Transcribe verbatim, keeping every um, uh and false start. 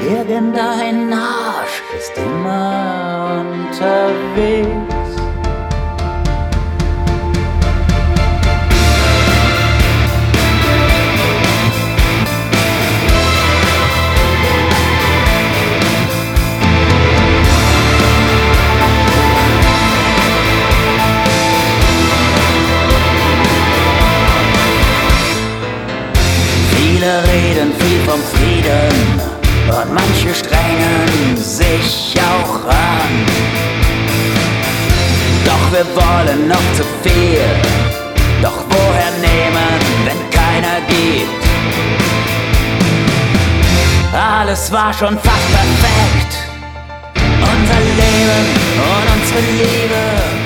Irgendein Arsch ist immer unterwegs. Viele reden viel vom Frieden und manche strengen sich auch an. Doch wir wollen noch zu viel, doch woher nehmen, wenn keiner gibt? Alles war schon fast perfekt, unser Leben und unsere Liebe.